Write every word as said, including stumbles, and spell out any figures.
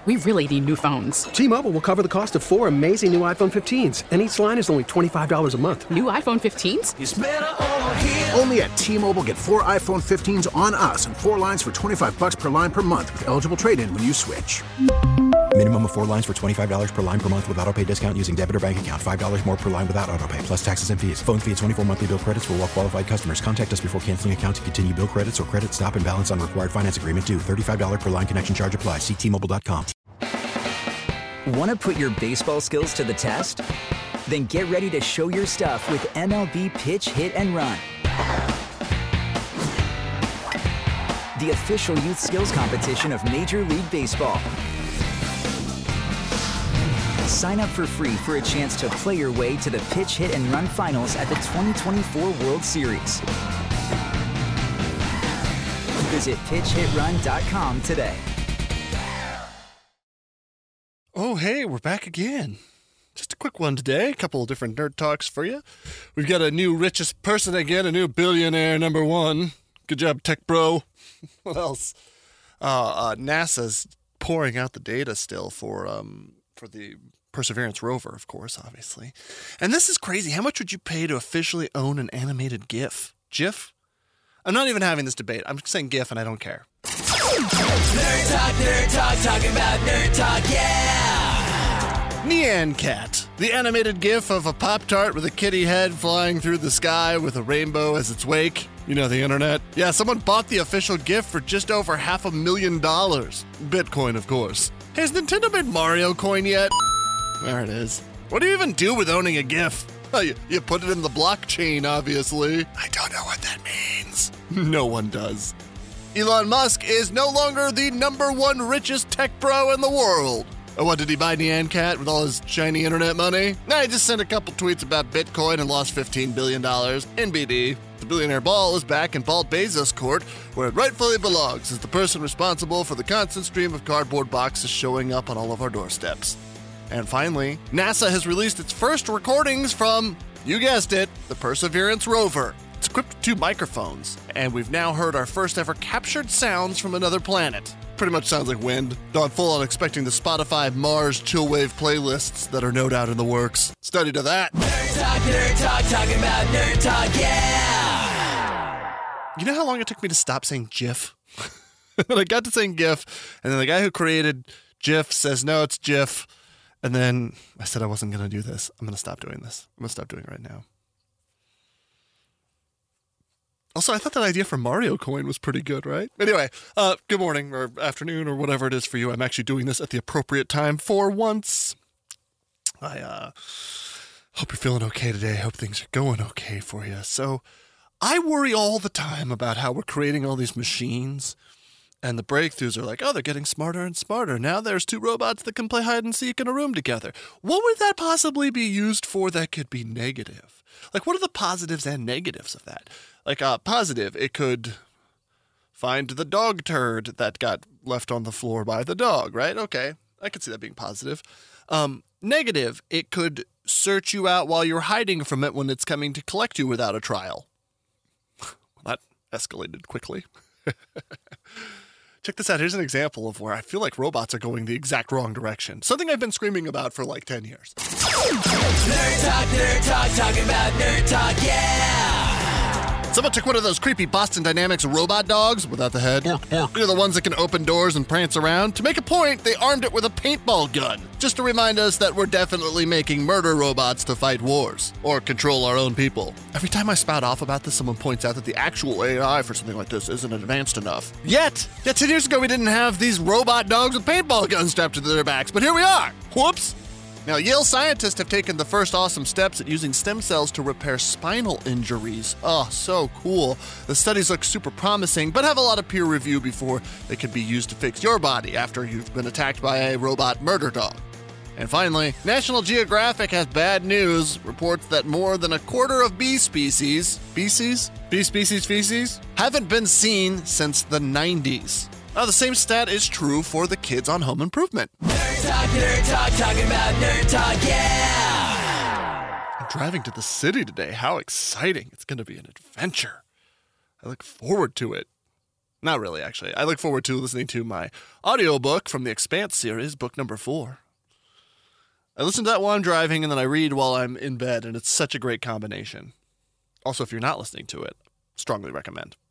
We really need new phones. T-Mobile will cover the cost of four amazing new iPhone fifteens, and each line is only twenty-five dollars a month. New iPhone fifteens? It's better over here. Only at T-Mobile, get four iPhone fifteens on us and four lines for twenty-five dollars per line per month with eligible trade-in when you switch. Minimum of four lines for twenty-five dollars per line per month with autopay discount using debit or bank account. five dollars more per line without autopay, plus taxes and fees. Phone fee at twenty-four monthly bill credits for well-qualified customers. Contact us before canceling account to continue bill credits or credit stop and balance on required finance agreement due. thirty-five dollars per line connection charge applies. See T Mobile dot com. Want to put your baseball skills to the test? Then get ready to show your stuff with M L B Pitch, Hit, and Run. The official youth skills competition of Major League Baseball. Sign up for free for a chance to play your way to the Pitch, Hit, and Run finals at the twenty twenty-four World Series. Visit pitch hit run dot com today. Oh, hey, we're back again. Just a quick one today. A couple of different nerd talks for you. We've got a new richest person again, a new billionaire number one. Good job, tech bro. What else? Uh, uh, NASA's pouring out the data still for um for the Perseverance rover, of course, obviously. And this is crazy. How much would you pay to officially own an animated GIF? GIF? I'm not even having this debate. I'm saying GIF, and I don't care. Nerd Talk, Nerd Talk, talking about Nerd Talk, yeah! Nyan Cat, the animated GIF of a Pop-Tart with a kitty head flying through the sky with a rainbow as its wake. You know, the internet. Yeah, someone bought the official GIF for just over half a million dollars. Bitcoin, of course. Has Nintendo made Mario Coin yet? There it is. What do you even do with owning a GIF? Oh, you, you put it in the blockchain, obviously. I don't know what that means. No one does. Elon Musk is no longer the number one richest tech bro in the world. Oh, what, did he buy Nyan Cat with all his shiny internet money? Nah, he just sent a couple tweets about Bitcoin and lost fifteen billion dollars. N B D. The billionaire ball is back in Paul Bezos' court, where it rightfully belongs as the person responsible for the constant stream of cardboard boxes showing up on all of our doorsteps. And finally, NASA has released its first recordings from, you guessed it, the Perseverance rover. It's equipped with two microphones, and we've now heard our first ever captured sounds from another planet. Pretty much sounds like wind. Gone full on expecting the Spotify Mars chillwave playlists that are no doubt in the works. Study to that. Nerd Talk, Nerd Talk, talking about Nerd Talk, yeah! You know how long it took me to stop saying GIF? I got to saying GIF, and then the guy who created GIF says, no, it's GIF. And then I said I wasn't going to do this. I'm going to stop doing this. I'm going to stop doing it right now. Also, I thought that idea for Mario Coin was pretty good, right? Anyway, uh, good morning or afternoon or whatever it is for you. I'm actually doing this at the appropriate time for once. I uh, hope you're feeling okay today. I hope things are going okay for you. So I worry all the time about how we're creating all these machines. And the breakthroughs are like, oh, they're getting smarter and smarter. Now there's two robots that can play hide and seek in a room together. What would that possibly be used for that could be negative? Like, what are the positives and negatives of that? Like, uh, positive, it could find the dog turd that got left on the floor by the dog, right? Okay, I could see that being positive. Um, negative, it could search you out while you're hiding from it when it's coming to collect you without a trial. Well, that escalated quickly. Check this out. Here's an example of where I feel like robots are going the exact wrong direction. Something I've been screaming about for like ten years. Nerd Talk, Nerd Talk, talking about Nerd Talk, yeah! Someone took one of those creepy Boston Dynamics robot dogs without the head. You know, the ones that can open doors and prance around. To make a point, they armed it with a paintball gun. Just to remind us that we're definitely making murder robots to fight wars. Or control our own people. Every time I spout off about this, someone points out that the actual A I for something like this isn't advanced enough. Yet! Yeah, ten years ago we didn't have these robot dogs with paintball guns strapped to their backs, but here we are! Whoops! Now, Yale scientists have taken the first awesome steps at using stem cells to repair spinal injuries. Oh, so cool. The studies look super promising, but have a lot of peer review before they can be used to fix your body after you've been attacked by a robot murder dog. And finally, National Geographic has bad news, reports that more than a quarter of bee species, species? Bee species feces? Haven't been seen since the nineties. Now, the same stat is true for the kids on Home Improvement. Nerd Talk, Nerd Talk, talking about Nerd Talk, yeah! I'm driving to the city today. How exciting. It's going to be an adventure. I look forward to it. Not really, actually. I look forward to listening to my audiobook from the Expanse series, book number four. I listen to that while I'm driving, and then I read while I'm in bed, and it's such a great combination. Also, if you're not listening to it, strongly recommend.